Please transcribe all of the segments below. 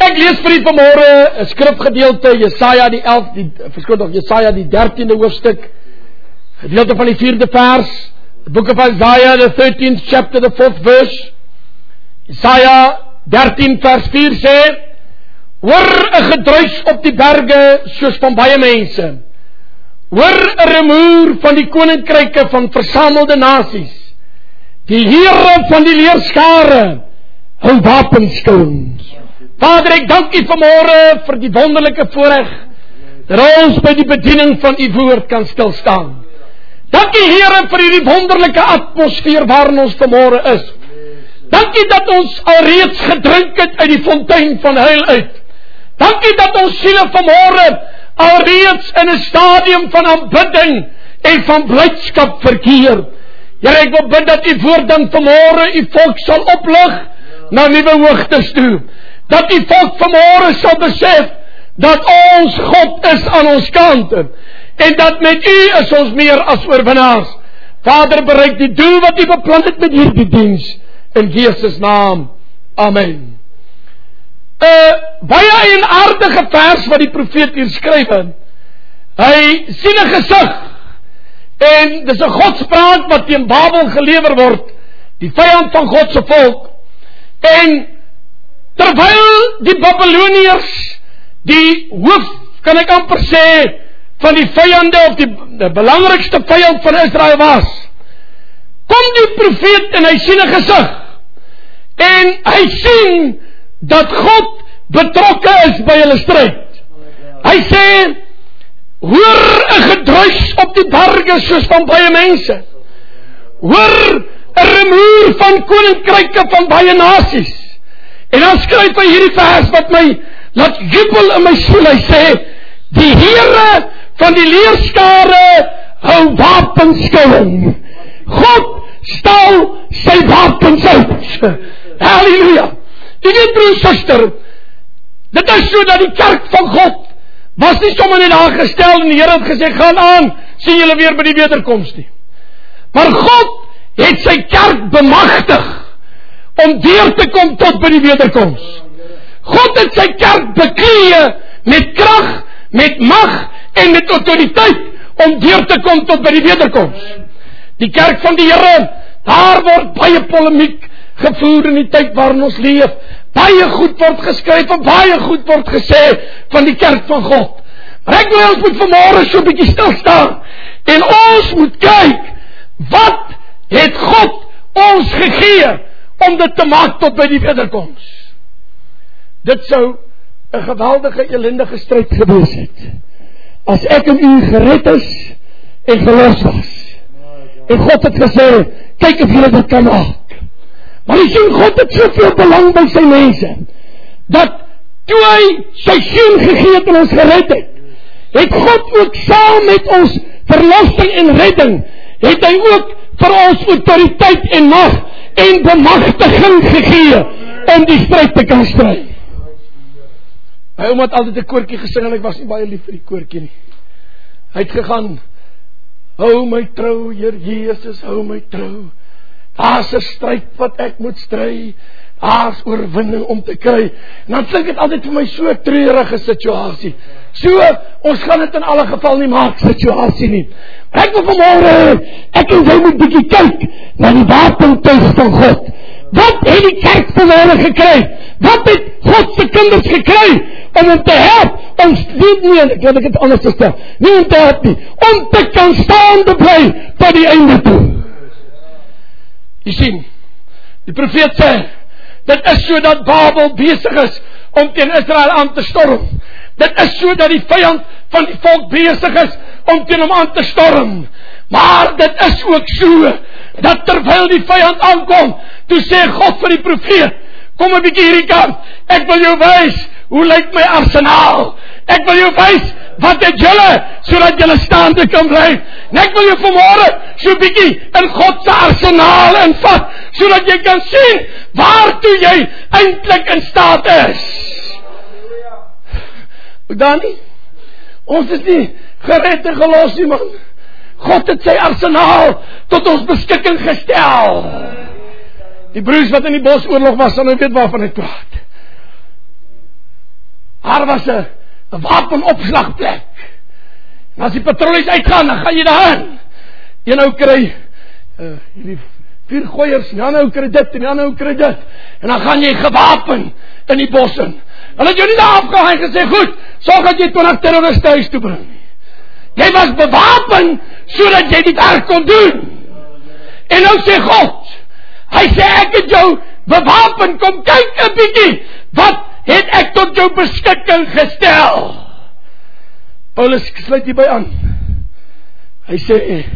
Ek lees vir u vanmôre 'n skrifgedeelte, Jesaja Jesaja die 13de hoofstuk, gedeelte van die 4de vers, the book of Isaiah, the 13th chapter, the 4th verse. Jesaja 13 vers 4 sê: Hoor 'n gedruis op die berge soos van baie mense. Hoor 'n rumoer van die koninkryke van versamelde nasies. Die Here van die leerskare hou wapenskouings. Vader, ek dank u vanmôre vir die wonderlike voorreg dat ons by die bediening van u woord kan stil staan. Dank u Here vir hierdie wonderlike atmosfeer waarin ons vanmôre is. Dank u dat ons alreeds gedrink het uit die fontein van heil uit. Dank u dat ons siele vanmôre alreeds in 'n stadium van aanbidding en van blydskap verkeer. Here, ek wil bid dat u woord dan vanmôre u volk sal oplig na nuwe hoogtes toe. Dat die volk vanmôre sal besef dat ons God is aan ons kant en dat met u is ons meer as oorwinnaars. Vader, bereik die doel wat u beplan het met hierdie diens in Jesus naam. Amen. Baie 'n aardige vers wat die profeet hier skryf. Hy sien 'n gesig en dis 'n godspraak wat teen Babel gelewer word, die vyand van God se volk. En terwyl die Babyloniërs die hoof, kan ek amper sê, van die vyande of die belangrikste vyand van Israel was, kom die profeet en hy sien 'n gesig. En hy sien dat God betrokke is by hulle stryd. Hy sê: Hoor 'n gedruis op die berge soos van baie mense. Hoor 'n rumoer van koninkryke van baie nasies. En dan skryf hy hierdie vers wat my laat jubel in my siel. Hy sê: Die Here van die leerskare hou wapenskouing. God stel sy wapens uit. Halleluja. U weet, broer en suster, dit is so dat die kerk van God was nie sommer net daar gestel en die Here het gesê: Gaan aan, sien julle weer by die wederkoms nie. Maar God het sy kerk bemagtig om deur te kom tot by die wederkoms. God het sy kerk beklee met krag, met mag en met autoriteit om deur te kom tot by die wederkoms. Die kerk van die Here, daar word baie polemiek gevoer in die tyd waarin ons leef. Baie goed word geskryf en baie goed word gesê van die kerk van God. Maar ek wil ons moet vanmôre so 'n bietjie stil staan en ons moet kyk, wat het God ons gegee om dit te maak tot by die wederkoms? Dit sou 'n geweldige ellendige stryd gewees het as ek en u gered is en verlos was. En God het gesê: Kyk of julle dit kan maak. Maar jy sien, God het soveel belang by sy mense, dat toe hy sy seun gegee het en ons gered het God ook saam met ons verlossing en redding, het hy ook vir ons autoriteit en mag en bemagtiging gegee om die stryd te kan stry. My ouma het altyd 'n koortjie gesing en ek was nie baie lief vir die koortjie nie. Hy het gegaan: Hou my trou, Heer Jesus, hou my trou. Daar's 'n stryd wat ek moet stry. Daar's oorwinning om te kry. En dan klink dit altyd vir my so 'n treurige situasie. So, ons gaan dit in alle geval nie maak situasie nie. Maar ek wil vanmôre, ek en jy moet bietjie kyk na die wapentuig van God. Wat het die kerk vanmôre gekry? Wat het God se kinders gekry om hom te help? Ons nie, ek wil dit anders stel. Nie om te help nie, om te kan staande bly tot die einde toe. Jy sien, die profeet sê, dit is so dat Babel besig is om teen Israel aan te storm. Dit is so dat die vyand van die volk besig is om teen hom aan te storm. Maar dit is ook so dat terwyl die vyand aankom, toe sê God vir die profeet: Kom 'n bietjie hierdie kant. Ek wil jou wys hoe lyk my arsenaal. Ek wil jou wys wat het julle, sodat julle staande kan bly. En ek wil jou vanmôre so 'n bietjie in God se arsenaal invat, sodat jy kan sien waartoe jy eintlik in staat is. Dani, ons is nie gered en gelos nie, man. God het sy arsenaal tot ons beskikking gestel. Die broers wat in die bosoorlog was, sal nou weet waarvan ek praat. Daar was 'n wapenopslagplek. En as die patrollies uitgaan, dan gaan jy daarin. Een ou kry hierdie 4 gooiers, en dan ou kry dit, en dan ou kry dit. En dan gaan jy gewapen in die bos in. Hulle het jou nie daar afgehaal en gesê, goed, sorg dat jy 20 terroriste huis toe bring. Jy was bewapen, sodat jy dit werk kon doen. En nou sê God, hy sê, ek het jou bewapen, kom kyk 'n bietjie, wat het ek tot jou beskikking gestel? Paulus sluit hierby aan. Hy sê,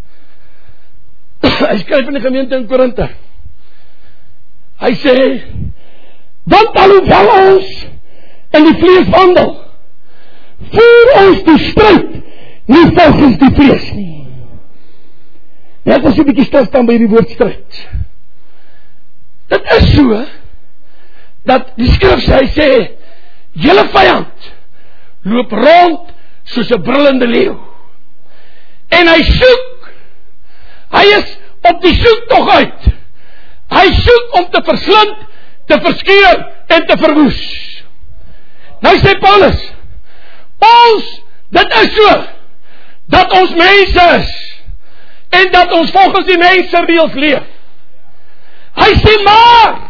hy skryf in die gemeente in Korinthe. Hy sê, want alhoewel ons in die vlees wandel, voer ons die stryd nie volgens die vlees nie. Net as jy 'n bietjie stil staan by die woord stryd. Dit is so, dat die skrif hy sê, julle vyand loop rond soos 'n brullende leeu. En hy soek, hy is op die soektog uit. Hy soek om te verslind, te verskeur en te verwoes. Nou sê Paulus, dit is so, dat ons mense is, en dat ons volgens die mense reëls leef. Hy sê maar,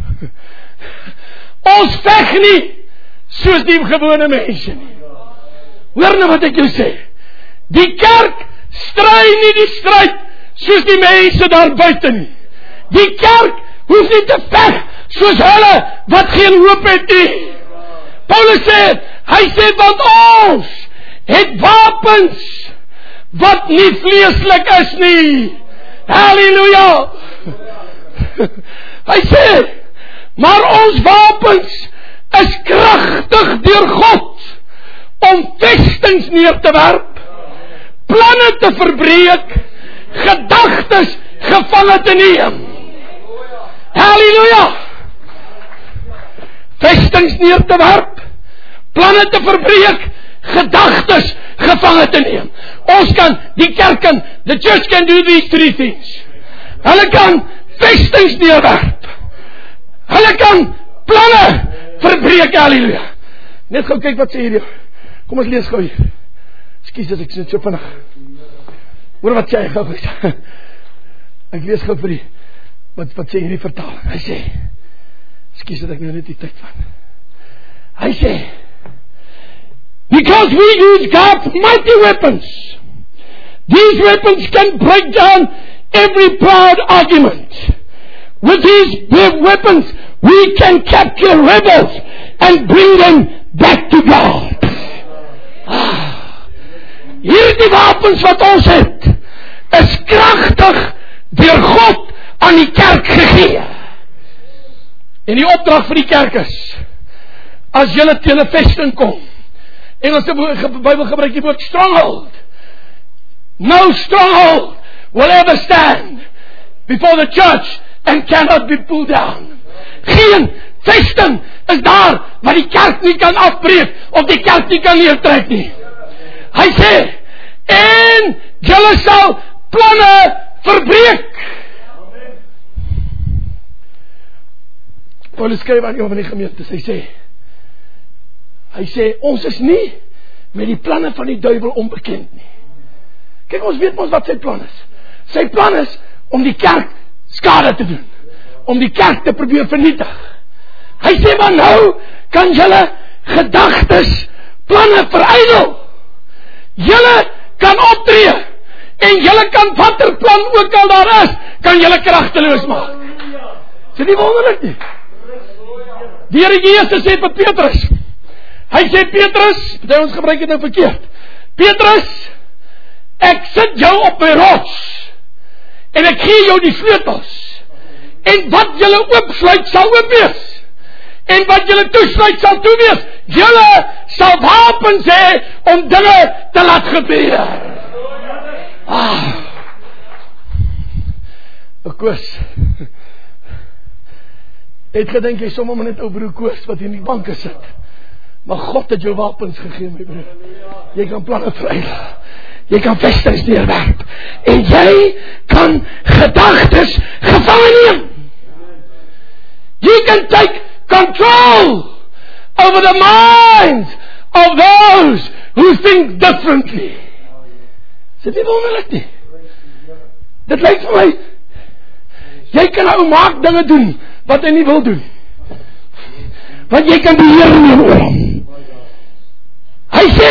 ons veg nie, soos die gewone mense nie. Hoor nou wat ek jou sê, die kerk stry nie die stryd, soos die mense daar buiten nie. Die kerk hoef nie te veg, soos hulle, wat geen hoop het nie. Paulus sê, hy sê, want ons het wapens, wat nie vleeslik is nie. Halleluja. Hy sê, maar ons wapens is kragtig deur God, om vestings neer te werp, planne te verbreek, gedagtes gevange te neem. Halleluja. Vestings neer te werp, planne te verbreek, gedagtes gevange te neem. Ons kan, die kerk kan, the church can do these 3 things. Hulle kan vestings neerwerp. Hulle kan planne verbreek, halleluja. Net gou kyk wat sê hierdie. Kom ons lees gou hier. Ekskuus as ek so vinnig. Hoor wat sê hy gou. Ek lees gou vir die, wat sê hierdie vertaling. Hy sê, ekskuus dat ek nou net die tyd van. Hy sê, because we use God's mighty weapons. These weapons can break down every proud argument. With these weapons, we can capture rebels and bring them back to God. Hierdie wapens wat ons het, is kragtig deur God aan die kerk gegee. En die opdrag vir die kerk is, as julle teen 'n vesting kom, Engelse Bybel gebruik die woord stronghold. No stronghold will ever stand before the church and cannot be pulled down. Geen vesting is daar wat die kerk nie kan afbreek of die kerk nie kan neertrek nie. Hy sê, en julle sal planne verbreek. Paulus skryf aan die gemeente, hy sê, ons is nie met die planne van die duiwel onbekend nie. Kyk, ons weet ons wat sy plan is. Sy plan is om die kerk skade te doen, om die kerk te probeer vernietig. Hy sê, maar nou kan julle gedagtes, planne verydel. Julle kan optree, en julle kan watter plan ook al daar is, kan julle kragteloos maak. Is dit nie wonderlik nie? Die Here Jesus sê vir Petrus, hy sê, Petrus, ons gebruik dit nou verkeerd, Petrus, ek sit jou op my rots, en ek gee jou die sleutels, en wat julle oopsluit sal oop wees, en wat julle toesluit sal toe wees. Julle sal wapens hê om dinge te laat gebeur. Koos, het gedink jy sommer net ou broer Koos wat hier in die banke sit, maar God het jou wapens gegee, my broer. Jy kan planne verydel, jy kan vestings neerwerp, en jy kan gedagtes gevange neem. You can take control over the minds of those who think differently. Is dit nie wonderlik nie? Dit lyk vir my, jy kan nou maak dinge doen wat hy nie wil doen. Want jy kan beheer neem oor hom. Hy sê,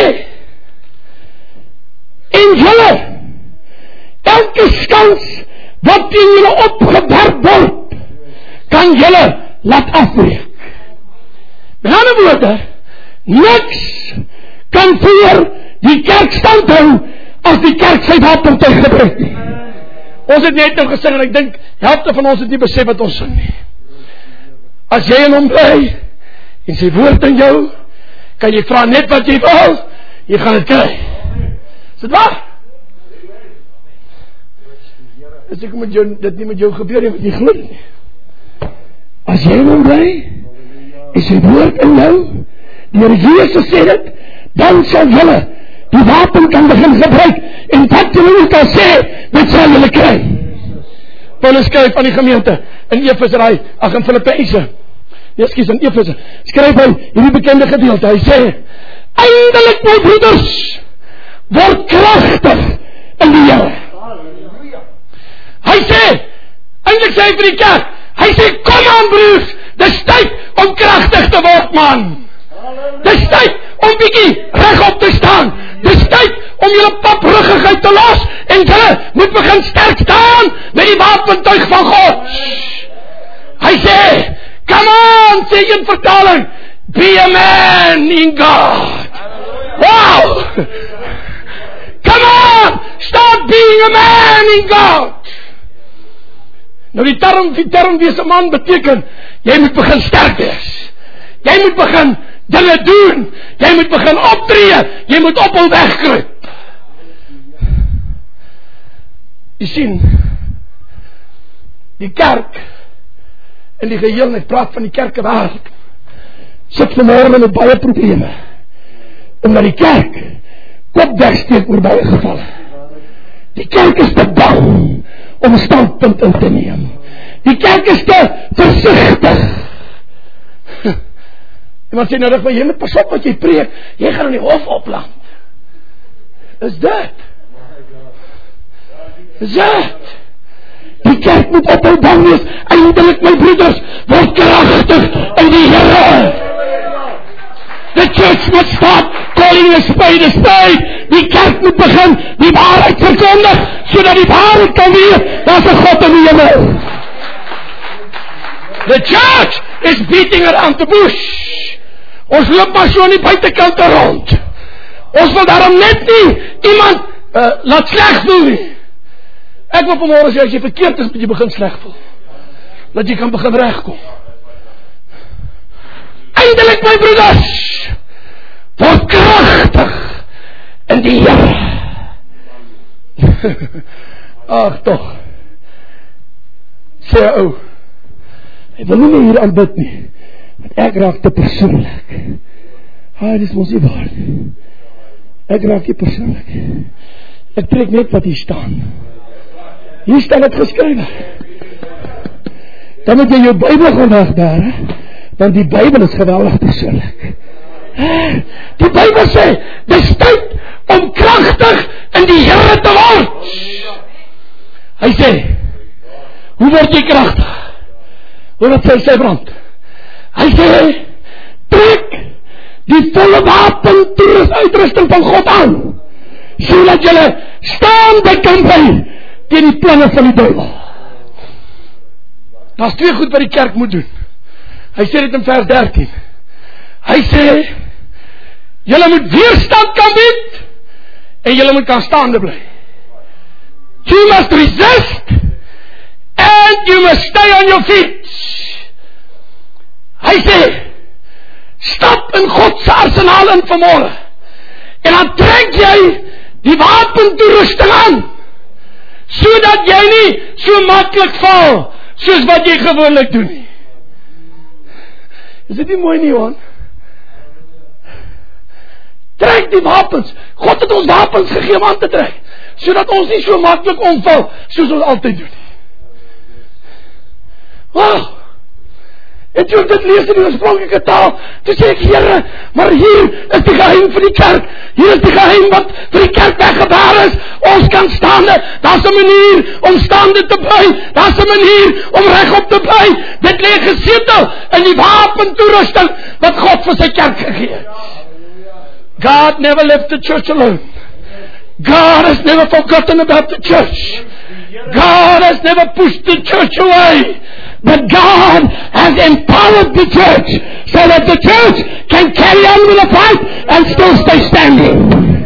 en julle, elke skans wat teen julle opgewerp word, kan julle laat afbreek. Met ander woorde, niks kan voor die kerk stand hou as die kerk sy wapentuig gebruik nie. Ons het net nou gesing en ek dink, helfte van ons het nie besef wat ons sing nie. As jy in hom bly en sy woord in jou, kan jy vra net wat jy wil, jy gaan het kry. Is dit waar? As ek met jou, dit nie met jou gebeur, jy moet nie glo nie. As jy in hom bly en sy woord in jou, die Here Jesus sê dit, dan sal julle die wapen kan begin gebruik, en wat julle ook al sê, dit sal julle kry. Paulus skryf aan die gemeente, in Filippense, in Efese, skryf hy hierdie bekende gedeelte, hy sê, eindelik my broeders, word kragtig in die Here. Hy sê, eindelijk sê hy vir die kerk, hy sê, kom aan broers, dis tyd om kragtig te word, man. Dis tyd om bietjie regop te staan. Dis tyd om julle paprugigheid te los, en julle moet begin sterk staan met die wapentuig van God. Hy sê, come on, sê in vertaling, be a man in God. Wow! Come on, start being a man in God. Nou die term wees 'n man beteken, jy moet begin sterk wees. Jy moet begin dinge doen, jy moet begin optree, jy moet op hul wegkruip. Jy sien, die kerk, in die geheel, ek praat van die kerke wêreld, sit vanmorgen met baie probleme, omdat die kerk kopwegsteek oor baie gevalle. Die kerk is te bang om 'n standpunt in te neem. Die kerk is te versigtig. Iemand sê nou dat jy moet pas op wat jy preek, jy gaan in die hof opland. Is dit? Is dit? Die kerk moet ophou bang wees, eindelik my broeders, word kragtig in die Here. The church must stop calling a spade a spade. Die kerk moet begin die waarheid verkondig, sodat die waarheid kan weet, daar's 'n God in die hemel. The church is beating around the bush. Ons loop maar so aan die buitekant rond. Ons wil daarom net nie iemand laat sleg voel nie. Ek wil vanmorgen sê, as jy verkeerd is, moet jy begin sleg voel. Dat jy kan begin regkom. Eindelik my broeders, word kragtig in die Here. Ag toch, sê ou, ek wil nie hier aanbid nie, want ek raak te persoonlik. Dis mos nie waar. Ek raak nie persoonlik. Ek trek net wat hier staan. Hier staan het geskrywe. Dan moet jy jou Bybel gaan wegdaar, want die Bybel is geweldig persoonlik. Die Bybel sê, dis tyd om kragtig in die Here te word. Hy sê, hoe word jy kragtig? Hoe wat sê sy brand? Hy sê, trek die volle wapenuitrusting van God aan, sodat julle staan by kan bly teen die planne van die duiwel. Daar's twee goed wat die kerk moet doen. Hy sê dit in vers 13. Hy sê, julle moet weerstand kan bied, en julle moet kan staande bly. You must resist, and you must stay on your feet. Hy sê, stap in God se arsenaal in vanmorgen, en dan trek jy die wapentoerusting aan, sodat jy nie so maklik val, soos wat jy gewoonlik doen nie. Is dit nie mooi nie, Johan? Trek die wapens. God het ons wapens gegee om aan te trek, sodat ons nie so maklik omval, soos ons altyd doen. Wow! En toe ek dit lees in die oorspronklike taal, toe sê ek, Here, maar hier is die geheim vir die kerk. Hier is die geheim wat vir die kerk weggebaar is. Ons kan staande, daar's 'n manier om staande te bly. Daar's 'n manier om regop te bly. Dit lê gesetel in die wapentoerusting wat God vir sy kerk gegee het. God never left the church alone. God has never forgotten about the church. God has never pushed the church away. But God has empowered the church so that the church can carry on with the fight and still stay standing.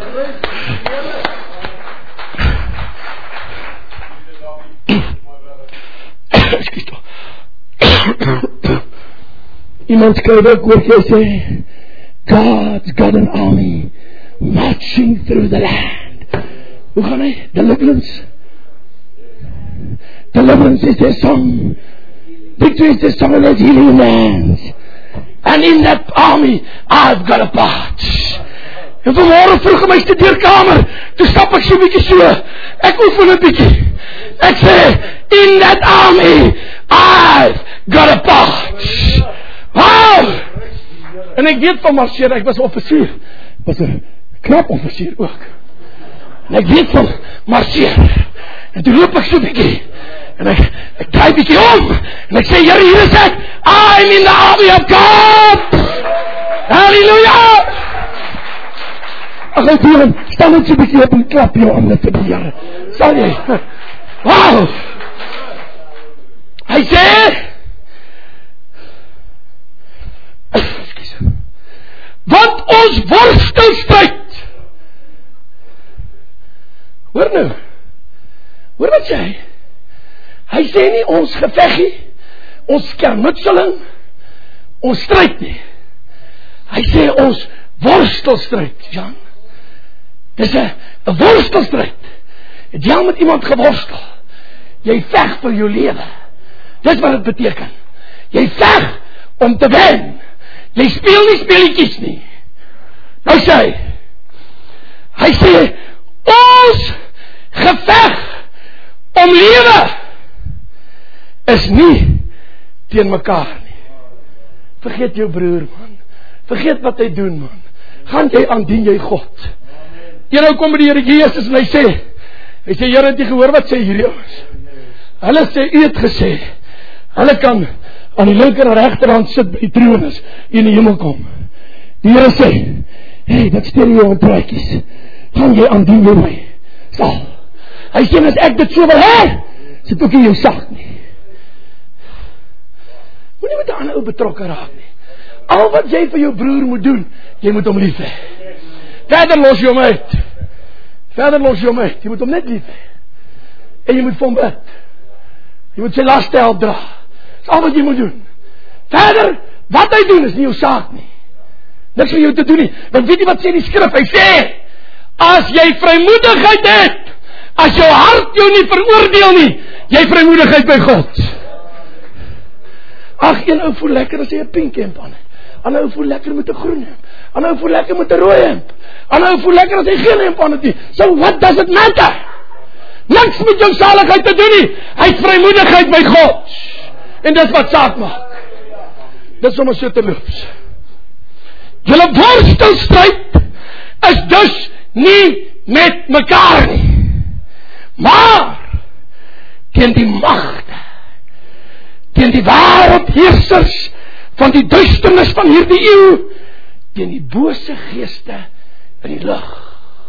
Iemand skryf ook oor jy sê, God's got an army marching through the land. Hoe gaan hy? Deliverance. Deliverance is their song. Victory is their song, and there's healing in their hands. And in that army, I've got a part. En vanmorgen vroeg in my studeerkamer, toe stap ek so bietjie so, ek oefen 'n bietjie. Ek sê, in that army, I've got a part. Wow! En ek weet van marcheer, ek was offisier. Was 'n knap offisier ook. En ek weet van marcheer. En toe loop ek so bietjie. En ek draai bietjie om. En ek sê, Here, hier is ek. I'm in the army of God. Hallelujah! Ag, ek hoor hom. Staan net so bietjie op en klap jou hande vir die Here. Sal jy? Wow! Hy sê, wat ons worstelstryd. Hoor nou. Hoor wat sê hy? Hy sê nie ons geveggie, ons skermutseling, ons stryd nie. Hy sê ons worstelstryd, Jan. Dis 'n worstelstryd. Het jy al met iemand geworstel? Jy veg vir jou lewe. Dis wat dit beteken. Jy veg om te wen. Jy speel nie speletjies nie. Nou sê hy sê, ons geveg om lewe is nie teen mekaar nie. Vergeet jou broer, man. Vergeet wat hy doen, man. Gaan jy aandien jy God. Eenou kom by die Here Jesus en hy sê, Here, het jy gehoor wat sê hierdie ouens? Hulle sê, u het gesê, hulle kan aan die linker en regterhand sit by die troon as in die hemel kom. Die Here sê, hey, wat stel jy aan praatjies? Gaan jy aandien jy my? Sal. Hy sê, as ek dit so wil hê, sit ook in jou sak nie. Moet nie met 'n ander ou betrokke raak nie. Al wat jy vir jou broer moet doen, jy moet hom lief hê. Verder los jy hom uit. Verder los jy hom uit. Jy moet hom net lief hê. En jy moet vir hom bid. Jy moet sy laste help dra. Dis al wat jy moet doen. Verder, wat hy doen is nie jou saak nie. Niks vir jou te doen nie. Want weet jy wat sê die skrif? Hy sê, as jy vrymoedigheid het, as jou hart jou nie veroordeel nie, jy vrymoedigheid by God. Ag, een ou voel lekker as hy 'n pink hemp aan het. Ander ou voel lekker met 'n groen hemp. Ander ou voel lekker met 'n rooi hemp. Ander ou voel lekker as hy geen hemp aan het nie. So what does it matter? Niks met jou saligheid te doen nie. Hy het vrymoedigheid by God. En dit wat saak maak. Dit is om so te loop. Julle worstelstryd is dus nie met mekaar nie, maar teen die magte, teen die wêreldheersers van die duisternis van hierdie eeu, teen die bose geeste in die lug.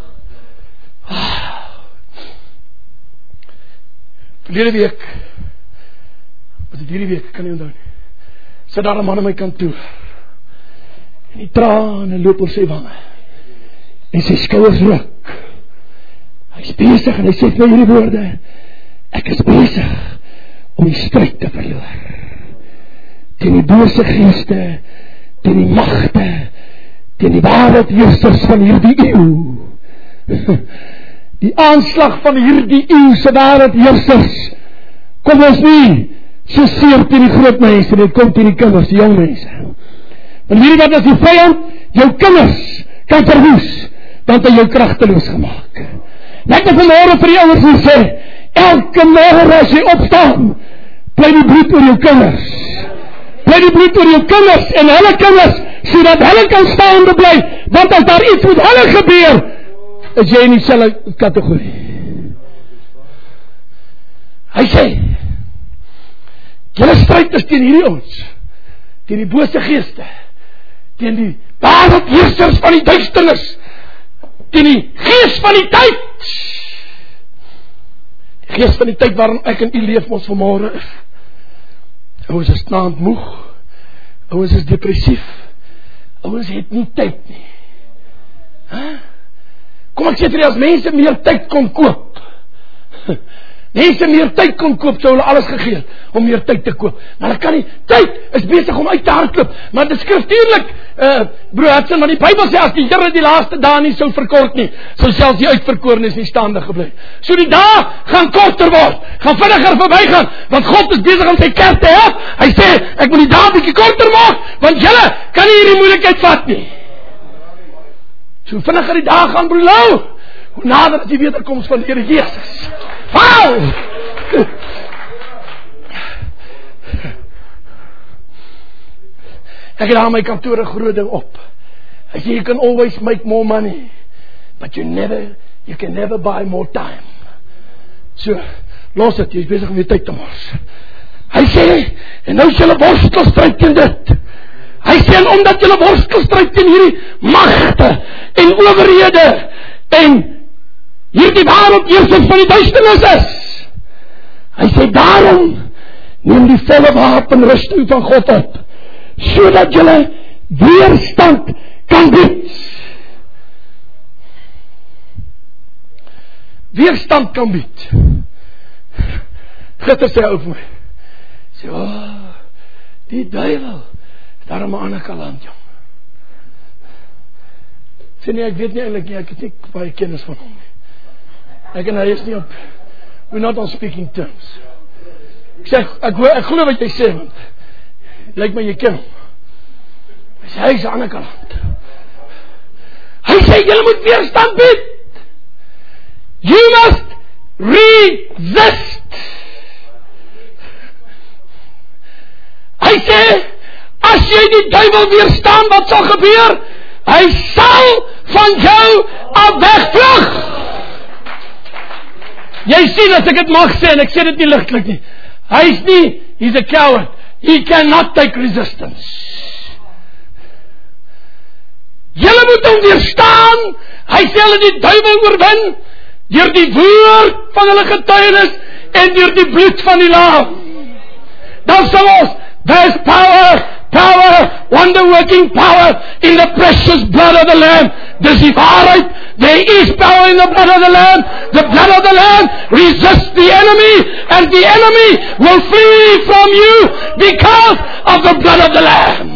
Verlede week, was dit hierdie week, kan nie onthou nie, sit daar 'n man in my kantoor, en die trane loop op sy wange, en sy skouers ruk. Hy is besig en hy sê vir hierdie woorde, ek is besig om die stryd te verloor. Teen die bose geeste, teen die magte, teen die wêreldheersers van hierdie eeu. Die aanslag van hierdie eeuse wêreldheersers kom ons nie so seer teen die groot mense, dit kom teen die kinders, die jong mense. Want hierdie wat as die vyand jou kinders kan verwoes, dan het hy jou kragteloos gemaak. Net as vanmôre vir die ouers moet sê, elke môre as jy opstaan, bly die bloed oor jou kinders. bly die bloed oor jou kinders en hulle kinders, sodat hulle kan staande bly, want as daar iets met hulle gebeur, is jy in dieselfde kategorie. Hy sê, julle stryd is teen hierdie ons, teen die bose geeste, teen die wêreldheersers van die duisternis, teen die gees van die tyd. Die gees van die tyd waarin ek en u leef ons vanmôre is. Ouens is snaand moeg, ouens is depressief, ouens het nie tyd nie. Kom ek sê vir jy, as mense meer tyd kon koop, mense meer tyd kon koop, sou hulle alles gegee om meer tyd te koop. Maar hulle kan nie, tyd is besig om uit te hardloop, maar dit skriftuurlik, broer Hudson, want die Bybel sê, as die Here die laaste dae nie sou verkort nie, sou selfs die uitverkorenes nie staande gebly. So die dae gaan korter word, gaan vinniger verbygaan, want God is besig om sy kerk te help. Hy sê, ek moet die dae bietjie korter maak, want julle kan nie hierdie moeilikheid vat nie. So vinniger die dae gaan, broer Lou, hoe nader is die wederkoms van die Here Jesus. Wow! Ek het aan my kantoor 'n groot ding op. Hy sê, you can always make more money, but you can never buy more time. So, los het, jy is besig om die tyd te mors. Hy sê, en nou is julle worstelstryd teen dit. Hy sê, en omdat julle worstelstryd teen hierdie magte en owerhede en hierdie wêreldheersers van die duisternis is. Hy sê, daarom neem die volle wapenrusting van God op, sodat julle weerstand kan bied. Weerstand kan bied. Gister sê hy vir my, sê, die duiwel, daar aan my ander kant, jong. Sê nie, ek weet nie eintlik nie, ek het nie baie kennis van hom nie. Ek en hy is nie op, we're not on speaking terms. Ek sê, ek glo wat jy sê, want lyk my jy ken hom. Hy is aan die ander kant. Hy sê, julle moet weerstand bied. You must resist. Hy sê, as jy die duiwel weerstaan, wat sal gebeur? Hy sal van jou af wegvlug. Jy sien, as ek het mag sê, en ek sê dit nie ligtelik nie, hy is nie, he's a coward, he cannot take resistance. Julle moet hom weerstaan, hy sê hulle die duiwel oorwin, deur die woord van hulle getuienis, en deur die bloed van die lam. Dan sal ons, there's power, wonder-working power, in the precious blood of the Lamb. Dis die waarheid, there is power in the blood of the Lamb. The blood of the Lamb resists the enemy, and the enemy will flee from you, because of the blood of the Lamb.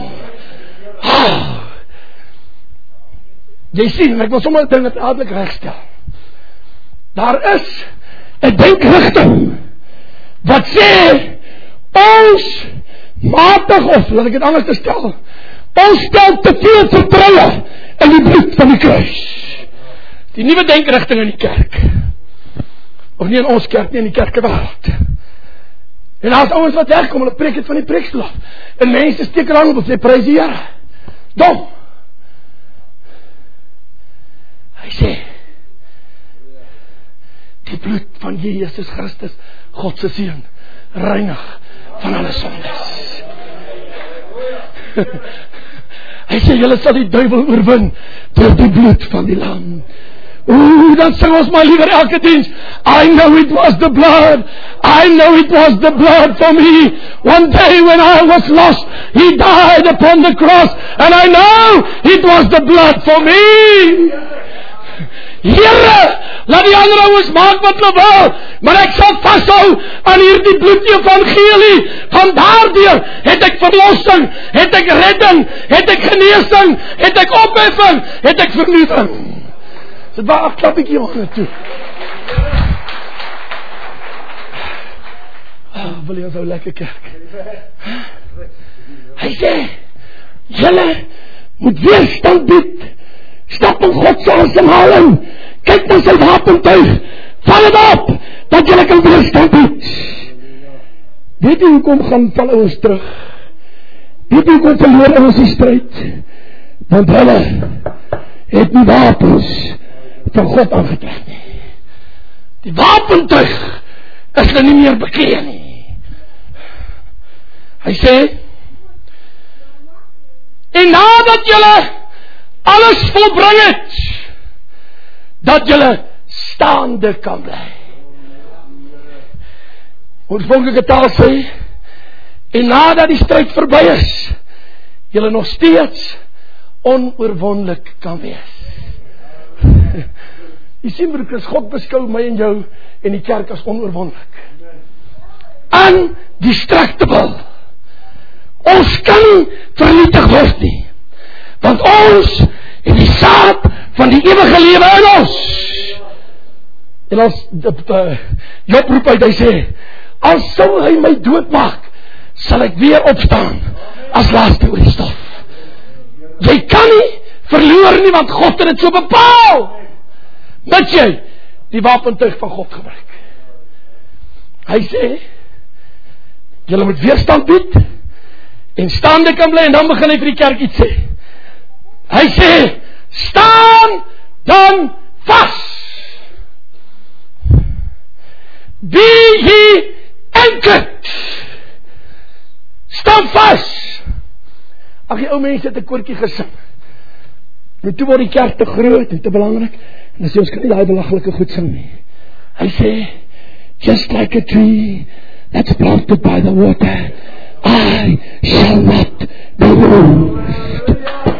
Jy sien, ek wil sommer dinge dadelik regstel. Daar is 'n denkrigting wat sê ons matig, of laat ek dit anders stel, ons stel te veel vertroue in die bloed van die kruis. Die nuwe denkrigting in die kerk, of nie in ons kerk nie, in die kerkewêreld. En as ouens wat wegkom, hulle preek het van die preekstoel af, en mense steek hulle hande op en sê prys die Here. Dom. Hy sê, die bloed van Jesus Christus, God se seun, reinig van alle sondes. Hy sê, julle sal die duiwel oorwin deur die bloed van die lam. Dan sing ons maar liewer elke diens, I know it was the blood, I know it was the blood for me. One day when I was lost, He died upon the cross, and I know it was the blood for me. Here, laat die ander ouens maak wat hulle wil, maar ek sal vashou aan hierdie bloed-evangelie. Van daardeur het ek verlossing, het ek redding, het ek genesing, het ek opheffing, het ek vernuwing. Dit was 'n klappietjie onder toe. Wil jy so lekker kerk? Hy sê, julle moet weerstand bied. Stap in God se asemhaling. Kyk na sy wapentuig. Val dit op, dat julle kan weerstand bied. Weet jy hoekom gaan val ouens terug? Weet jy kom verloor in ons die strijd? Want hulle het die wapens van God aangetrek nie. Die wapentuig is hulle nie meer bekleed nie. Hy sê, en nadat julle alles volbring het, dat julle staande kan bly. Oorspronklike taal sê, en nadat die stryd verby is, julle nog steeds onoorwonnelik kan wees. Jy sien broekers, God beskou my en jou en die kerk as onoorwonnelik. Undestructible. Ons kan nie vernietig word nie, want ons het die saad van die ewige lewe in ons. En as Job roep uit, hy sê, as sou hy my doodmaak, sal ek weer opstaan as laaste oor die stof. Jy kan nie verloor nie, want God het dit so bepaal. Moet jy die wapentuig van God gebruik. Hy sê, julle moet weerstand bied en staande kan bly, en dan begin hy vir die kerk iets sê. Hy sê, staan dan vas. Be ye anchored. Staan vas. Ag, die ou mense het 'n koortjie gesing. En toe word die kerk te groot en te belangrik, en dan sê ons kan nie daai belaglike goed sing nie. Hy sê, just like a tree that's planted by the water, I shall not be moved.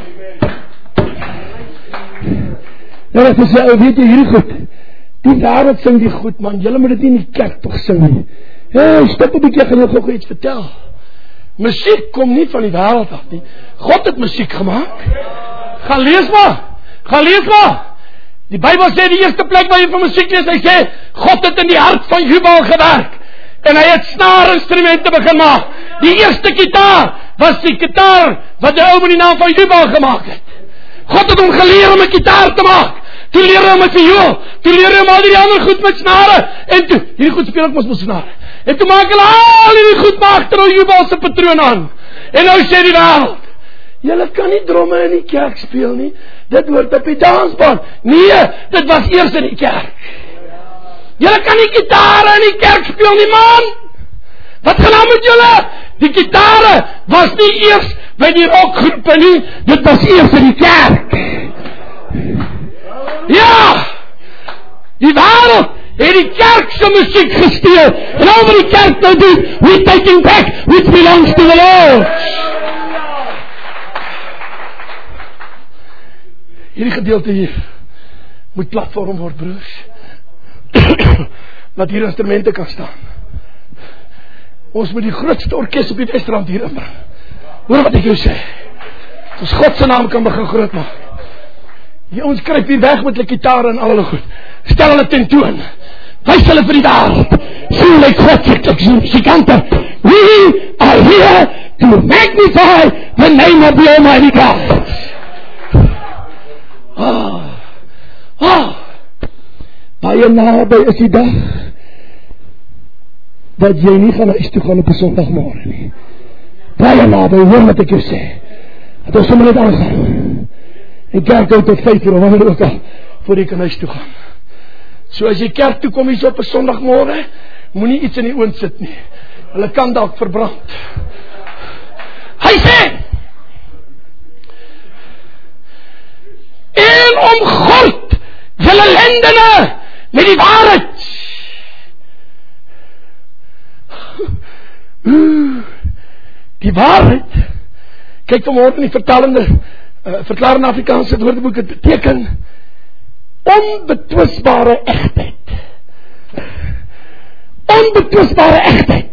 Nou, dat is weet jy hierdie goed, die wêreld sing die goed, man, julle moet dit nie in die kerk toch sing nie. Hey, stop 'n bietjie, gaan jou gou iets vertel. Musiek kom nie van die wêreld af nie. God het musiek gemaak. Gaan lees maar. Die Bybel sê die eerste plek waar jy van musiek lees, hy sê, God het in die hart van Jubal gewerk, en hy het snaarinstrumente begin maak. Die eerste gitaar was die gitaar wat die ou met die naam van Jubal gemaak het. God het hom geleer om 'n gitaar te maak. Toe leer hy om 'n viool, toe leer hy om al die ander goed met snare, en toe, hierdie goed speel ek mos met snare. En toe maak hulle al hierdie goed maar agter ou Jubal se patroon aan. En nou sê die wêreld, julle kan nie dromme in die kerk speel nie, dit hoort op die dansbaan. Nee, dit was eers in die kerk. Julle kan nie gitare in die kerk speel nie, man. Wat gaan nou met julle? Die gitare was nie eers by die rockgroepe nie, dit was eers in die kerk. Ja, die wêreld het die kerk se musiek gesteel, en al wat die kerk nou doen, we taking back which belongs to the Lord. Hierdie gedeelte hier moet platform word, broers, dat hier instrumente kan staan. Ons moet die grootste orkes op die Westrand hier inbring. Hoor wat ek jou sê, ons God se naam kan begin groot maak. Ons kryp hier weg met die gitaar en al hulle goed, stel hulle tentoon, wys hulle vir die wêreld, sien like God se kante, we are here to magnify the name of the Almighty God. Baie naby is die dag dat jy nie gaan huis toe gaan op 'n Sondagmôre nie. Baie naby, hoor wat ek jou sê, dat ons sommer net aangaan en kerk hou tot 5 uur of wanneer ook al, voor jy kan huis toe gaan. So as jy kerk toe kom hier op 'n Sondagmôre, moenie iets in die oond sit nie, hulle kan dalk verbrand. Hy sê, en omgord julle lendene met die waarheid. Die waarheid. Kyk vanmorgen in die verklarende Afrikaanse woordeboek, het beteken onbetwisbare egtheid. Onbetwisbare egtheid.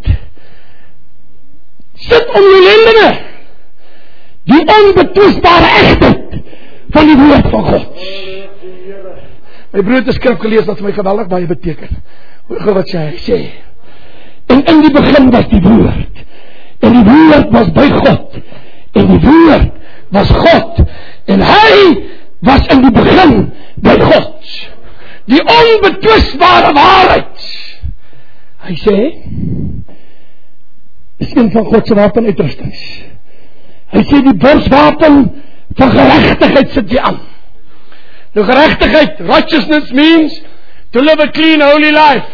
Sit om jou lendene die onbetwisbare egtheid van die woord van God. My broer het 'n skrif gelees wat vir my geweldig baie beteken. Hoor wat sê hy sê. En in die begin was die woord. En die woord was by God. En die woord was God. En hy was in die begin by God. Die onbetwisbare waarheid. Hy sê, is een van God se wapenuitrustings. Hy sê die borswapen van geregtigheid sit jy aan. Nou geregtigheid, righteousness means to live a clean, holy life.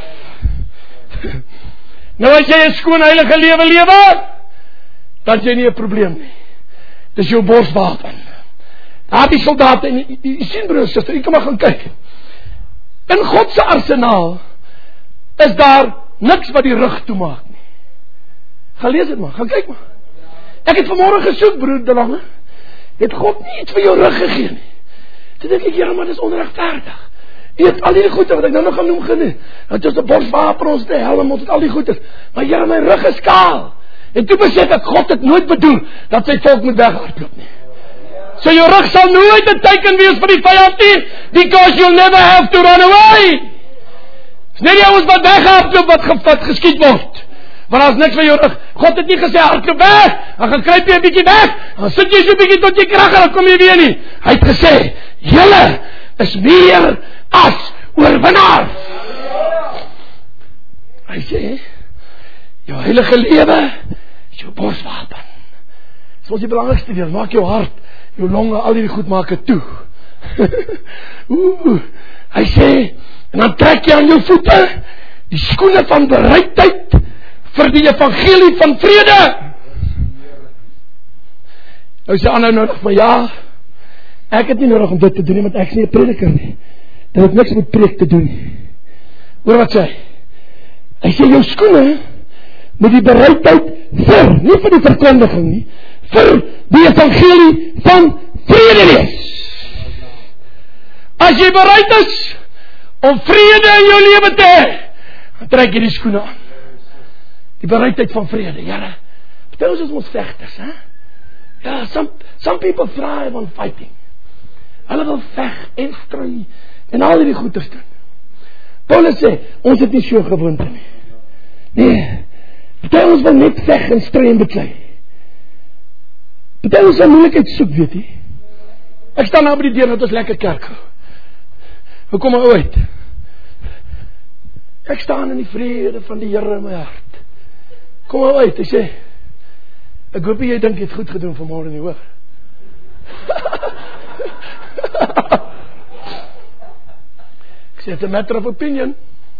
Nou as jy 'n skoon, heilige lewe lewe, dan jy nie 'n probleem nie. Dis jou borswapen. Daar die soldate, en jy sien broer en suster, jy kan maar gaan kyk. In God se arsenaal is daar niks wat die rug toemaak nie. Gaan lees dit maar, gaan kyk maar. Ek het vanmôre gesoek, broer De Lange. Het God nie iets vir jou rug gegee nie? Toe dink ek, Here, maar dis onregverdig. Jy het al die goede wat ek nou nog gaan noem genoem. Het is 'n borswapen, ons die helm, ons het al die goede. Maar Here, my rug is kaal. En toe besef ek, God het nooit bedoel dat sy volk moet weghardloop nie. So jou rug sal nooit 'n teken wees vir die vyand nie, because you'll never have to run away. Dis net die ouens wat weghardloop wat geskiet word. Want as niks van jou rug. God het nie gesê hardloop weg. Dan gaan kruip jy 'n bietjie weg. Dan sit jy so 'n bietjie tot jy krag en dan kom jy weer nie. Hy het gesê, julle is meer as oorwinnaars. Hy sê, jou heilige lewe is jou borswapen. Dis ons die belangrikste deel. Maak jou hart, jou longe, al die goed maak het toe. Hy sê, en dan trek jy aan jou voete die skoene van bereidheid vir die evangelie van vrede. Nou sê Anna nou nog, maar ja, ek het nie nodig om dit te doen nie, want ek is nie 'n prediker nie. Dit het niks met preek te doen nie. Hoor wat sê hy sê, jou skoene moet die bereidheid vir, nie vir die verkondiging nie, vir die evangelie van vrede wees. As jy bereid is om vrede in jou lewe te hê, dan trek jy die skoene aan. Die bereidheid van vrede, Here. Vertel ons vegters, hè? Ja, some people thrive on fighting. Hulle wil veg en stry en al die goeders doen. Paulus sê, ons het nie so gewoonte nie. Nee, vertel ons wil net veg en stry en beklei. Vertel ons aan moeilikheid soek, weet jy. Ek staan nou by die deur, dat ons lekker kerk hou. Hoe kom ek uit? Ek staan in die vrede van die Here in my hart. Kom uit, hy sê, ek hoop jy dink jy het goed gedoen vanmôre nie, hoor. Ek sê, it's a matter of opinion.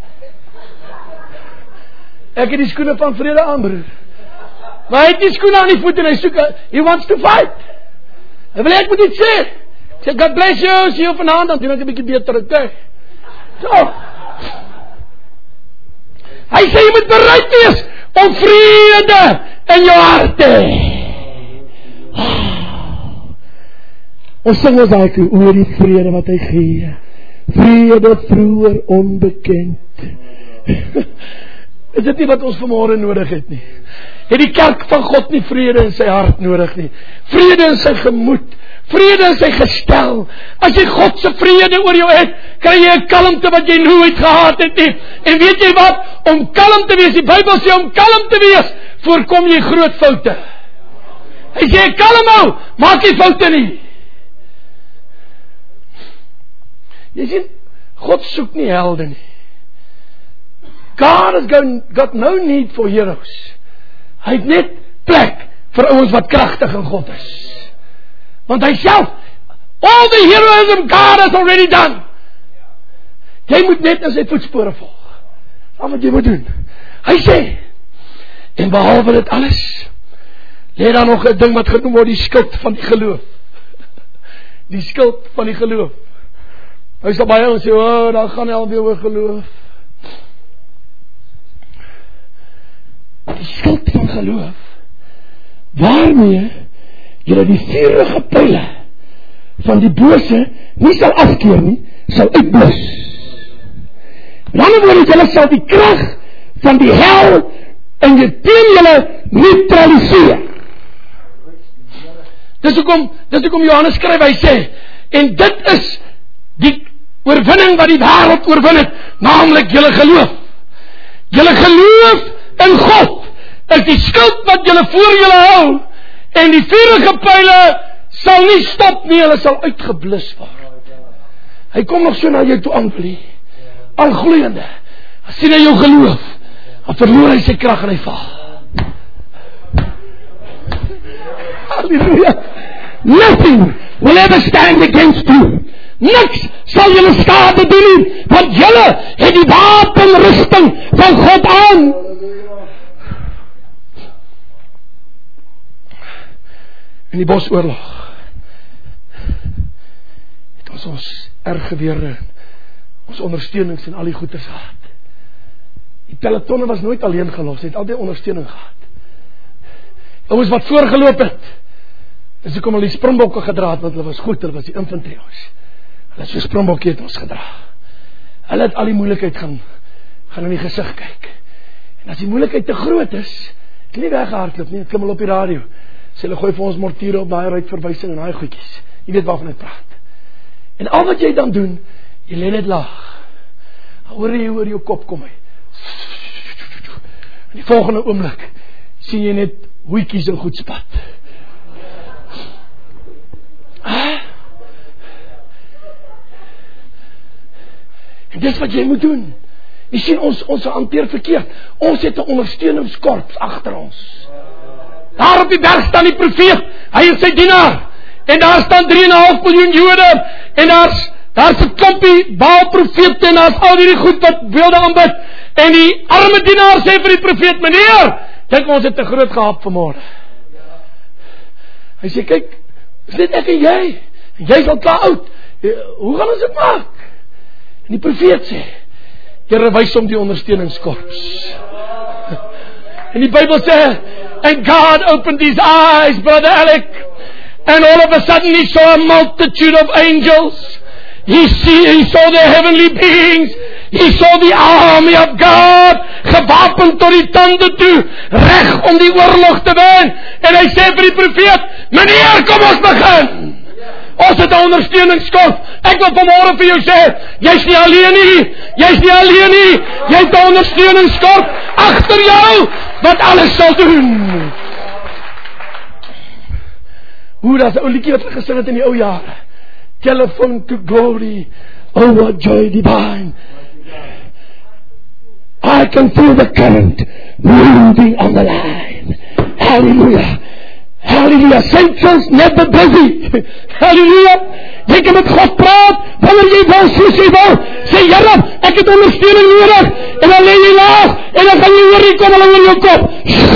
Ek het die skoene van vrede aan, broer. Maar hy het die skoene aan die voet en hy soek, he wants to fight. Hy wil ek moet iets sê. Ek sê, God bless you, sê jou vanavond, dan doen ek 'n bietjie beter, oké. So. Hy sê, jy moet bereid wees om vrede in jou hart te hê. Ons sing ons daai oor die vrede wat hy gee. Vrede vroeër onbekend. Is dit nie wat ons vanmôre nodig het nie? Het die kerk van God nie vrede in sy hart nodig nie? Vrede in sy gemoed, vrede in sy gestel. As jy God se vrede oor jou het, kry jy 'n kalmte wat jy nooit gehad het nie. En weet jy wat? Om kalm te wees, die Bybel sê om kalm te wees, voorkom jy groot foute. Hy sê kalm hou, maak jy foute nie. Jy sien, God soek nie helde nie. God has got no need for heroes. Hy het net plek vir ouens wat kragtig in God is. Want hy self, all the heroism God has already done. Jy moet net in sy voetspore volg. Al wat jy moet doen. Hy sê, en behalwe dit alles, lê daar nog 'n ding wat genoem word die skild van die geloof. Die skild van die geloof. Hy sê baie ons sê, dan gaan hy alweer oor geloof. Die skild van geloof, waarmee jy die vurige pyle van die bose nie sal afkeer nie, sal uitblus. Met ander woorde, jy sal die krag van die hel in jou teen julle neutraliseer. Dis hoekom Johannes skryf, hy sê, en dit is die oorwinning wat die wêreld oorwin het, naamlik julle geloof. Julle geloof in God is die skild wat julle voor julle hou, en die vurige pyle sal nie stop nie, hulle sal uitgeblus word. Hy kom nog so na jou toe aanvlie, aangloeiende, as sien hy jou geloof, dan verloor hy sy krag en hy val. Halleluja. Nothing will ever stand against you. Niks sal julle skade doen nie, want julle het die wapenrusting van God aan. In die Bosoorlog het ons erggewere, ons ondersteunings en al die goeders gehad. Die pelotonne was nooit alleen gelos, het altyd ondersteuning gehad. Ouens wat voorgeloop het, is ook om hulle die springbokke gedra het, want hulle was goed, hulle was die infanterie ons. Hulle so springbokkie het ons gedra. Hulle het al die moeilikheid gaan in die gesig kyk. En as die moeilikheid te groot is, het nie weggehardloop nie, het klim hulle op die radio. Sê hulle gooi vir ons mortiere op daai ruitverwysing en daai goedjies. Jy weet waarvan ek praat. En al wat jy dan doen, jy lê net laag. Dan hoor jy oor jou kop kom hy. En die volgende oomblik sien jy net hoetjies en goed spat. En dis wat jy moet doen. Jy sien ons hanteer verkeerd. Ons het 'n ondersteuningskorps agter ons. Daar op die berg staan die profeet, hy en sy dienaar. En daar staan 3,5 miljoen Jode. En daar's 'n klompie Baal-profete en daar's al die goed wat beelde aanbid. En die arme dienaar sê vir die profeet: "Meneer, dink ons het te groot gehad vanmôre." Hy sê: "Kyk, is net ek en jy. En jy's al klaar oud. Hoe gaan ons dit maak?" En die profeet sê: "Here, wys hom die ondersteuningskorps." En die Bybel sê: "And God opened his eyes, Brother Alec, and all of a sudden he saw a multitude of angels. He saw the heavenly beings. He saw the army of God, gewapend tot die tande toe, reg om die oorlog te wen." En hy sê vir die profeet: "Meneer, kom ons begin. Ons het 'n ondersteuningskorps. Ek wil vanmôre vir jou sê, jy's nie alleen nie. Jy's nie alleen nie. Jy het 'n ondersteuningskorps agter jou wat alles sal doen." Hoe dat 'n ou liedjie wat hulle gesing het in die ou jare. Telephone to glory, oh what joy divine. I can feel the current moving on the line. Hallelujah. Hallelujah. Saints never busy. Hallelujah. Jy kan met God praat wanneer jy wil, soos jy wil. Sê: "Here, ek het ondersteuning nodig." En dan lê jy laag en dan gaan jy hoor hier kom hulle oor jou kop.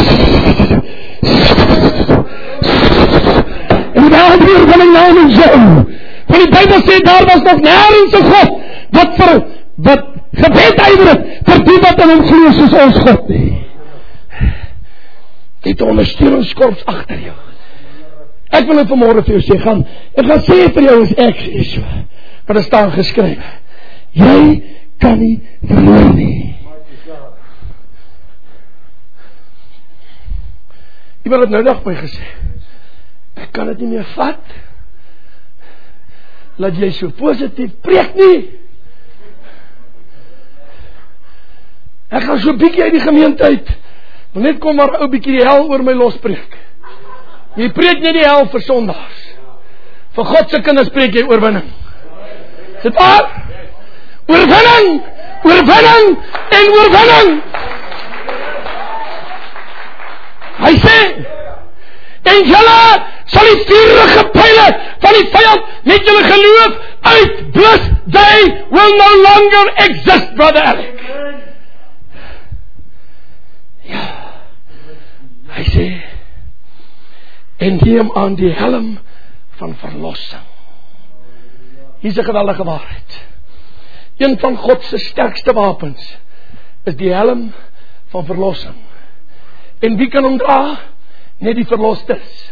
En daar weer van 'n naam en so. Want die Bybel sê daar was nog nêrens 'n God wat gebed ywer het vir die wat in hom glo soos ons God nie. Jy het 'n ondersteuningskorps agter jou. Ek wil net vanmôre vir jou sê, ek gaan sê vir jou as ek sê so. Maar daar staan geskryf: jy kan nie verloor nie. Iemand het nou nog my gesê: ek kan dit nie meer vat. Laat jy so positief preek nie. Ek gaan so 'n bietjie uit die gemeente uit. Maar net kom maar 'n ou bietjie die hel oor my lospreek. Jy preek nie die hel vir sondaars. Vir God se kinders preek jy oorwinning. Is dit waar? Oorwinning! Oorwinning en oorwinning! Hy sê: en julle sal die vuurige pyle van die vyand met julle geloof uitblus. They will no longer exist, Brother Alec. Ja. Hy sê: en neem aan die helm van verlossing. Hier is 'n geweldige waarheid. Een van God se sterkste wapens is die helm van verlossing. En wie kan hom dra? Net die verlostes.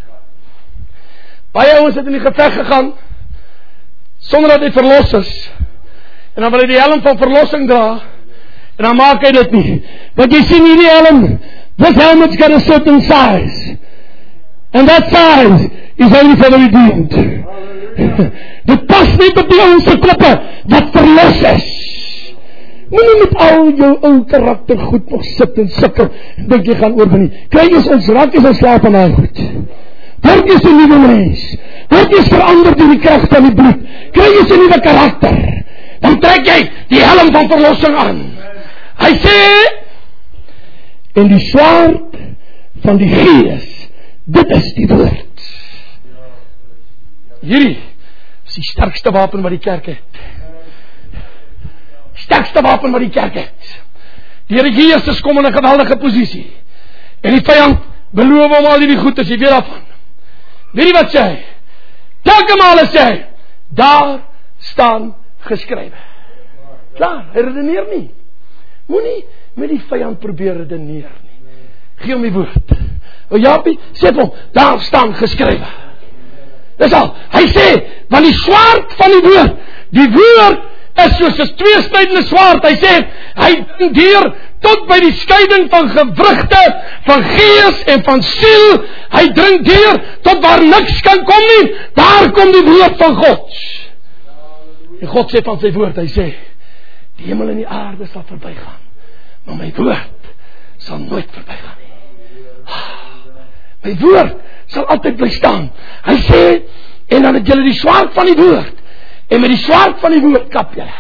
Baie ouens het in die geveg gegaan sonder dat hy verlos is. En dan wil hy die helm van verlossing dra. En dan maak hy dit nie. Want jy sien hierdie helm, this helmet's got a certain size. And that size is only for the redeemed. Dit pas nie op die ouens se klippe wat verlos is. Moenie met al jou ou karakter goed nog sit en sukkel en dink jy gaan oorwin nie. Kry jy ons raak jy slaap aan daai goed. Word jy 'n nuwe mens. Word jy verander deur die krag van die bloed. Kry jy 'n nuwe karakter. Dan trek jy die helm van verlossing aan. Hy sê: en die swaard van die Gees, Dit is die woord. Hierdie is die sterkste wapen wat die kerk het. Sterkste wapen wat die kerk het. Die Here Jesus kom in 'n geweldige posisie. En die vyand beloof hom al hierdie goed, as jy weet daarvan. Weet jy wat sê hy? Telke male sê hy, daar staan geskrywe. Klaar, hy redeneer nie. Moenie met die vyand probeer redeneer nie. Gee hom die woord. O Japie, sê vir hom, daar staan geskrywe. Dis al. Hy sê, want die swaard van die woord is soos 'n tweesnydende swaard. Hy sê, hy dring deur tot by die skeiding van gewrigte, van gees en van siel. Hy dring deur tot waar niks kan kom nie. Daar kom die woord van God. En God sê van sy woord, hy sê, die hemel en die aarde sal verbygaan, maar my woord sal nooit verbygaan nie. My woord sal altyd bly staan. Hy sê, en dan het julle die swaard van die woord, en met die swaard van die woord kap julle.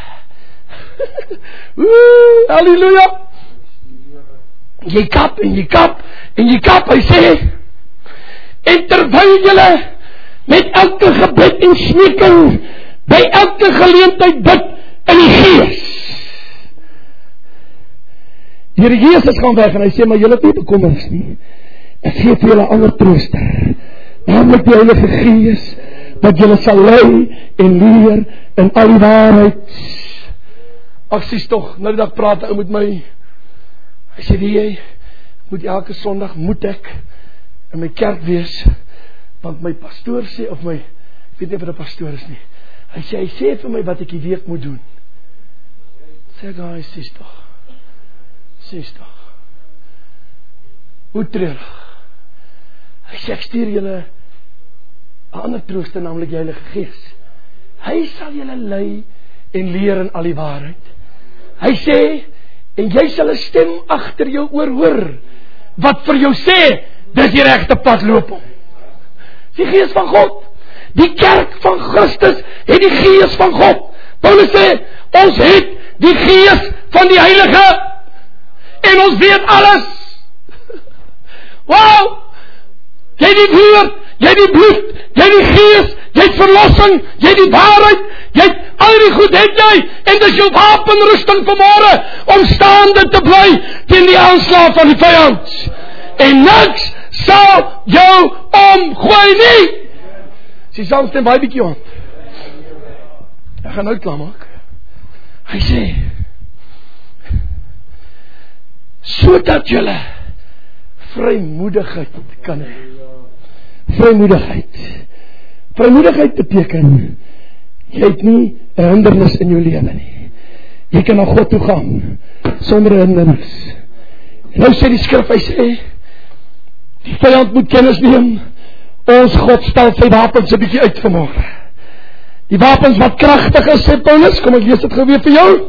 Halleluja. Jy kap en jy kap en jy kap, hy sê, en terwyl julle met elke gebed en smeking by elke geleentheid bid in die gees. Die Here Jesus gaan weg en hy sê, maar julle het nie bekommers nie. Ek gee vir julle 'n ander trooster, naamlik die Heilige Gees, wat julle sal lei en leer in al die waarheid. Ag sies tog, nou die dag praat hy met my. Hy sê, jy moet elke Sondag moet ek in my kerk wees, want my pastoor sê, of my, ek weet nie wat 'n pastoor is nie. Hy sê vir my wat ek die week moet doen. Sê ek, hy sies tog. Hoe treurig. Hy sê, ek stuur julle 'n ander trooster, naamlik die Heilige Gees. Hy sal julle lei en leer in al die waarheid. Hy sê, en jy sal 'n stem agter jou oor hoor, wat vir jou sê, dis die regte pad loop hom. Die Gees van God. Die kerk van Christus het die Gees van God. Paulus sê, ons het die Gees van die Heilige, en ons weet alles. Wow! Jy die woord, jy die bloed, jy die Gees, jy het verlossing, jy die waarheid, jy het al die goed het jy, en dis jou wapenrusting vanmôre, om staande te bly teen die aanslag van die vyand. En niks sal jou omgooi nie. Sy saam stem baie bietjie aan. Ek gaan nou klaar maak. Hy sê, sodat julle vrymoedigheid kan hê. Vrymoedigheid beteken, jy het nie 'n hindernis in jou lewe nie. Jy kan na God toe gaan, sonder 'n hindernis. En nou sê die skrif, hy sê, die vyand moet kennis neem, ons God stel sy wapens 'n bietjie uit vanmôre. Die wapens wat kragtig is, sê Paulus, kom ek lees dit gou weer vir jou,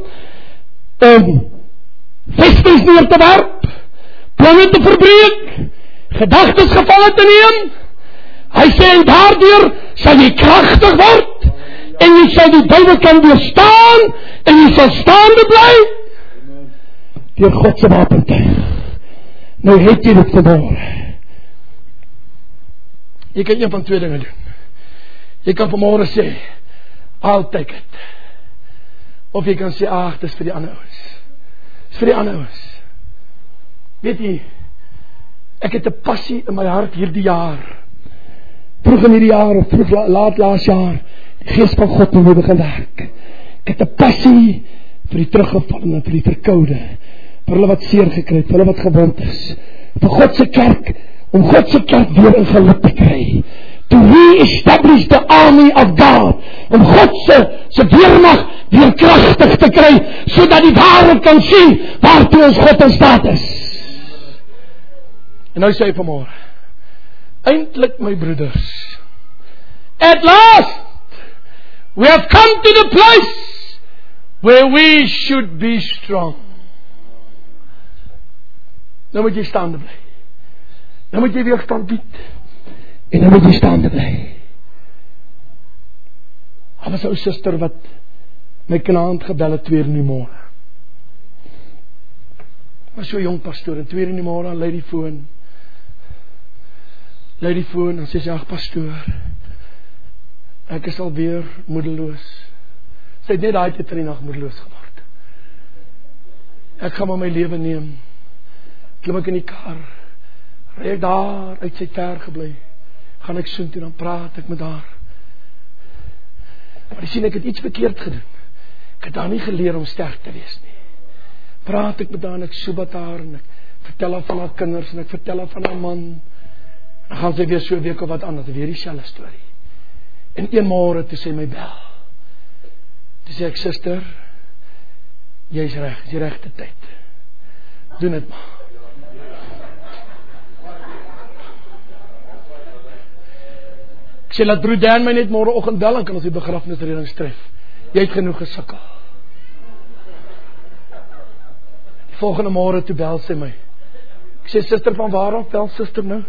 vestings neer te werp, planne te verbreek, gedagtes gevange te neem. Hy sê, en daardeur sal jy kragtig word, en jy sal die duiwel kan weerstaan, en jy sal staande bly, deur God se wapentuig. Nou het jy dit vanmôre. Jy kan een van twee dinge doen. Jy kan vanmôre sê, I'll take it. Of jy kan sê, ag, dis vir die ander ouens. Dis vir die ander ouens. Weet jy, ek het 'n passie in my hart hierdie jaar. Vroeg in hierdie jaar, of vroeg laat laas jaar, die Gees van God het begin werk. Ek het 'n passie vir die teruggevallene, vir die verkoude, vir hulle wat seer gekry het, vir hulle wat gewond is, vir God se kerk, om God se kerk weer in geluk te kry. To re-establish the army of God, om God se weermag weer kragtig te kry, sodat die wêreld kan sien waartoe ons God in staat is. En nou sê hy vanmôre, eintlik my broeders, at last we have come to the place where we should be strong. Nou moet jy staande bly. Nou moet jy weerstand bied. En nou moet jy staande bly. Daar was 'n ou suster wat my kanaand gebel het 2 uur in die môre. Was so 'n jong pastoor, en 2 uur in die môre aan lei die foon. Lei die foon en sê sy, ag pastoor, ek is alweer moedeloos. Sy het net daai tyd in die nag moedeloos geword. Ek gaan maar my lewe neem. Klim ek in die kar, ry ek daar uit sy kerk gebly, gaan ek soen toe, dan praat ek met haar. Maar jy sien, ek het iets verkeerd gedoen. Ek het daar nie geleer om sterk te wees nie. Praat ek met haar en ek soebat haar en ek vertel haar van haar kinders en ek vertel haar van haar man. Dan gaan sy weer so 'n week of wat anders, weer dieselfde storie. En een môre toe sy my bel. Toe sê ek, suster, jy's reg, dis die regte tyd. Doen dit maar. Ek sê, laat broer Dan my net môreoggend bel, dan kan ons die begrafnisredings tref. Jy het genoeg gesukkel. Die volgende môre toe bel sy my. Ek sê, suster, van waar af bel suster nou?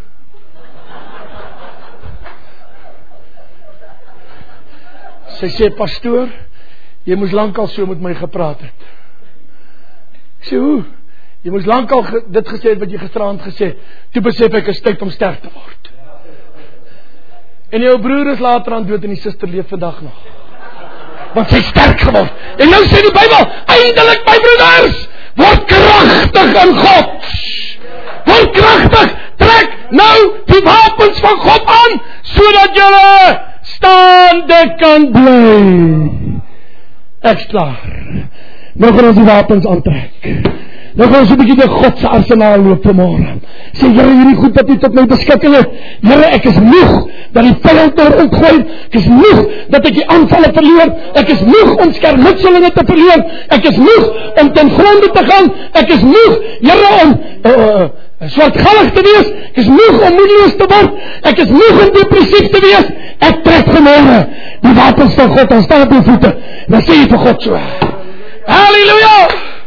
Sy sê, pastoor, jy moes lankal so met my gepraat het. Ek sê, hoe? Jy moes lankal dit gesê het wat jy gisterand gesê het. Toe besef ek, is tyd om sterk te word. En jou broer is later aan dood en die suster leef vandag nog. Want sy is sterk geword. En nou sê die Bybel, eindelik my broeders, word kragtig in God. Word kragtig, trek nou die wapens van God aan, sodat julle staande kan bly. Ek's klaar. Nou gaan ons die wapens aantrek. Nou gaan ons 'n bietjie deur God se arsenaal loop vanmôre. Sê, Here, hierdie goed wat U tot my beskikking het. Here, ek is moeg dat die vyand my rondgooi. Ek is moeg dat ek die aanvalle verloor. Ek is moeg om skermutselinge te verloor. Ek is moeg om ten gronde te gaan. Ek is moeg, Here, om swartgallig te wees. Ek is moeg om moedeloos te word. Ek is moeg om depressief te wees. Ek trek vanmôre die wapens van God en staan op die voete. Dan sê jy vir God so. Halleluja!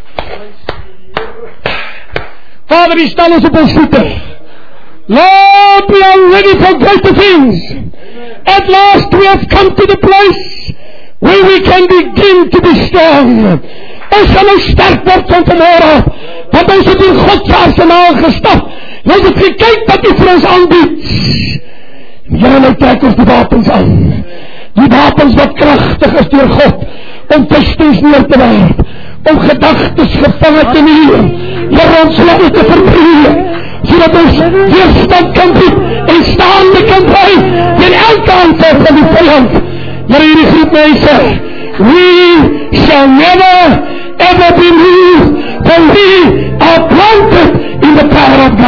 Vader, die staan ons op ons voete. Lord, we are ready for greater things. At last we have come to the place where we can begin to be strong. Ons gaan nou sterk word van vanmôre. Want ons het in God se arsenaal gestap. Ons het gekyk wat U vir ons aanbied. Ja, nou trek ons die wapens aan. Die wapens wat kragtig is deur God om vestings neer te werp, om gedagtes gevange te neem, Here, ons laat te verbreek, sodat ons weerstand kan bied en staande kan bly teen elke aanval van die vyand. Here, hierdie groep mense, we shall never ever be moved, for we are planted in the power of God.